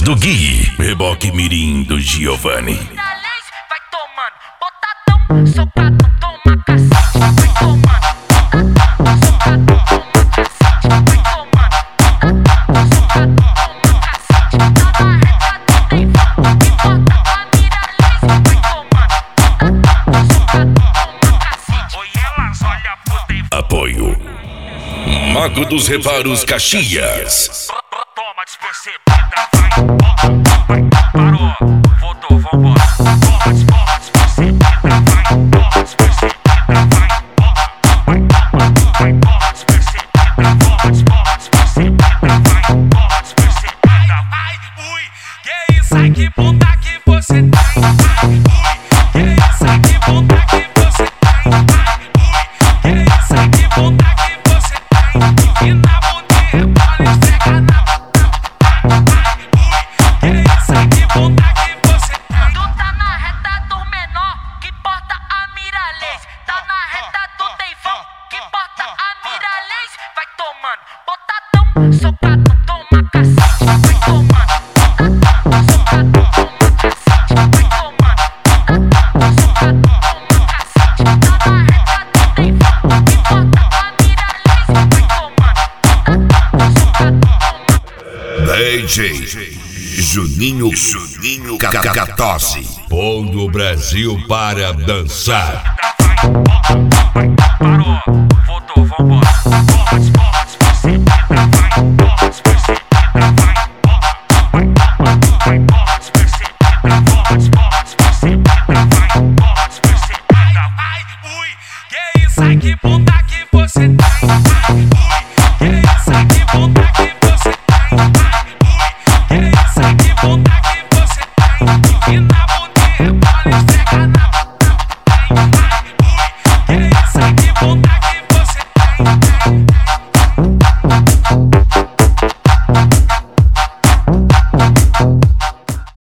do Gui, reboque mirim do Giovanni. Vai tomando, botadão, socadão, toma cacete. Vai tomando, botadão, socadão, toma cacete. Vai tomando, botadão, socadão, toma cacete. Tá na reta do Deivão, que bota a mira laser. Vai tomando, botadão, socadão, toma cacete. Oi, elas olha pro Deivão. Apoio Mago dos Reparos Caxias. Toma despercebida, vai, parou, voltou, vambora. Toma despercebida, vai, toma despercebida, vai, toma despercebida, toma despercebida, vai, toma despercebida. Ai, ui, que isso aí, que bunda que você tem. Ai, ui, que isso aí, que bunda que você tem. Ai, ui, que isso aí, que bunda que você tem. E na bundinha, bola esfrega na. Botadão, socadão, toma cacete. Vai tomando, botadão, socadão, toma cacete. Vai tomando, botadão, socadão, toma cacete. Tá na reta do Deivão, que bota a mira laser. Vai tomando, socadão, toma. DJ Juninho Cacatosse, pondo o Brasil para dançar. Parou, voltou, vambora. Toma despercebida, vai, toma despercebida, vai, toma despercebida, toma despercebida, vai, toma despercebida. Ai, ui, que isso aí, que bunda que você tem. Ai, ui, que isso aí, que bunda que você tem. Ai, ui, que isso aí, que bunda que você tem. E na bundinha, bola esfrega na. Ai, ui, que isso aí, que bunda que você tem.